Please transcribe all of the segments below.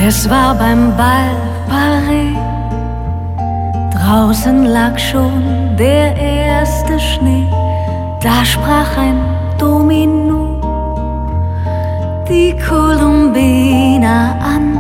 Es war beim Bal Paris, draußen lag schon der erste Schnee, da sprach ein Domino die Columbina an.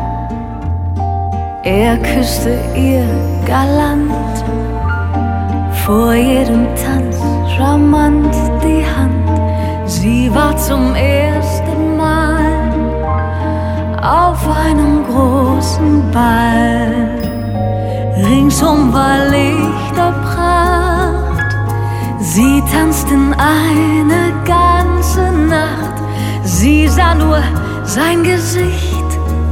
Er küsste ihr galant, vor jedem Tanz charmant die Hand. Sie war zum ersten Mal auf einem großen Ball. Ringsum war Lichterpracht, sie tanzten eine ganze Nacht. Sie sah nur sein Gesicht,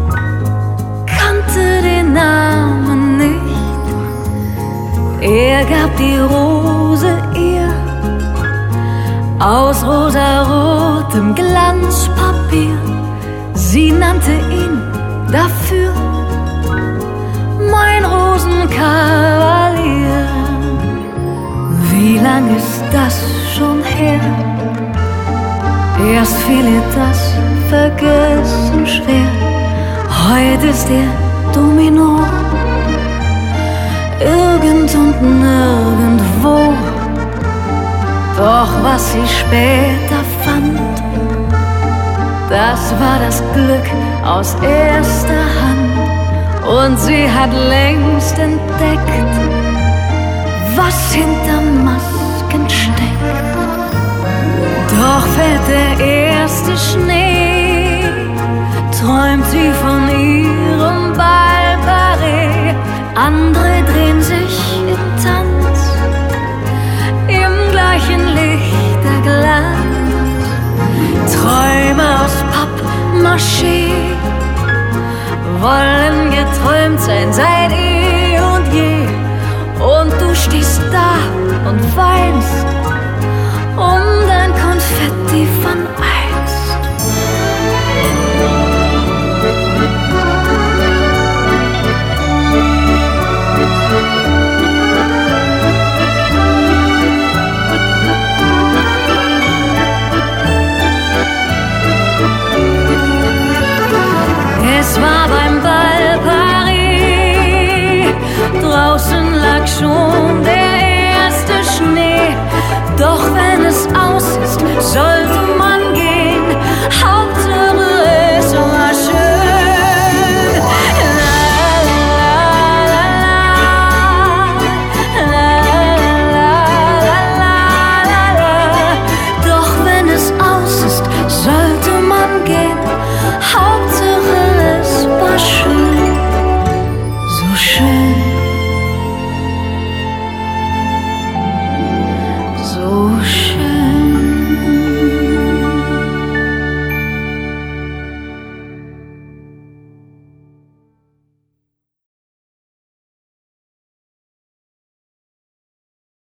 kannte den Namen nicht. Er gab die Rose ihr aus rosarotem Glanzpapier. Sie nannte ihn dafür mein Rosenkavalier. Wie lang ist das schon her? Erst fiel ihr das Vergessen schwer. Heute ist der Domino irgend und nirgendwo. Doch was sie später fand, das war das Glück aus erster Hand. Und sie hat längst entdeckt, was hinter Masken steckt. Doch fällt der erste Schnee, träumt sie von ihrem Bal Paris. Andere drehen sich im Tanz, im gleichen Lichterglanz. Träume aus Pappmaché wollen geträumt sein seit eh und je. Und du stehst da und weinst um dein Konfetti von einst. Es war beim Bal Paris, draußen lag schon